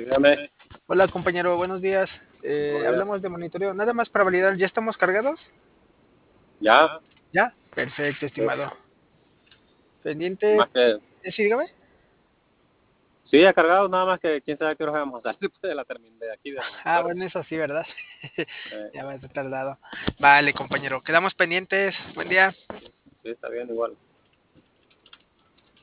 dígame. Hola compañero, buenos días. Buenos días. Hablamos de monitoreo. Nada más para validar, ¿ya estamos cargados? Ya, ¿Ya? Perfecto, sí, estimado. Pendiente. más que, Sí, dígame. sí, ha cargado, nada más que quién sabe qué hora vamos a salir después de de aquí del Ah, monitoreo. bueno, eso sí, ¿verdad? Eh, Ya va a estar tardado. Vale, compañero. Quedamos pendientes. Buen día. sí, sí, está bien igual.